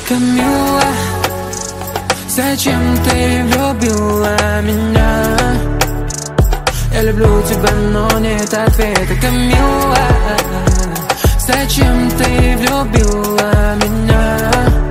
Камилла, зачем ты влюбила меня? Я люблю тебя, но нет ответа. Камилла, зачем ты влюбила меня?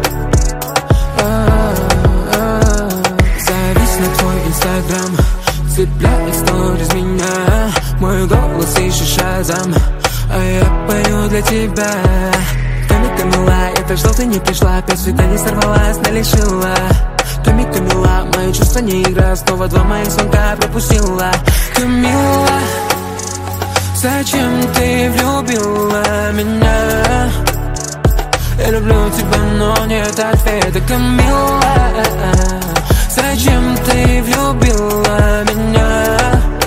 Завис на твой инстаграм, цепляет сторис меня. Мой голос ищет шазам, а я пою для тебя. Камила, я так ждал, ты не пришла. 5 свиданий сорвалась, налишила. Камила, мои чувства не игра. Снова 2 моих звонка пропустила. Камила, зачем ты влюбила меня? Я люблю тебя, но нет ответа. Камила, зачем ты влюбила меня?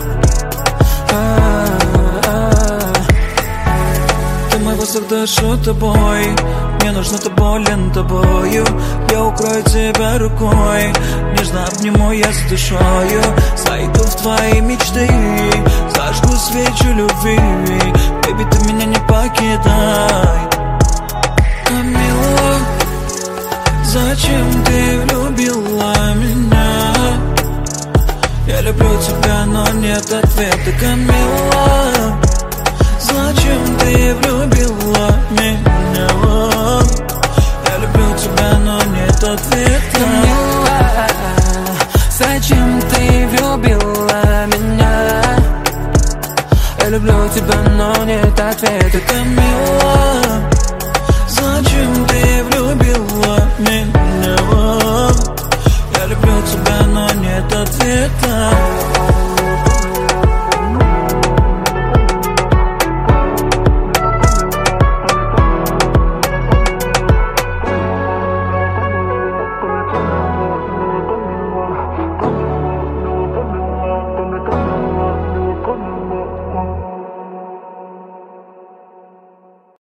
Воздух дышу тобой, мне нужна ты болен тобою. Я укрою тебя рукой, нежно обниму я с душою. Зайду в твои мечты, зажгу свечу любви. Бэби, ты меня не покидай. Камила, зачем ты влюбила меня? Я люблю тебя, но нет ответа. Камила, зачем ты влюбила меня? Я люблю тебя, но нет ответа. Камила, зачем ты влюбила меня? Я люблю тебя, но нет ответа. Камила, зачем ты влюбила меня? Я люблю тебя, но нет ответа.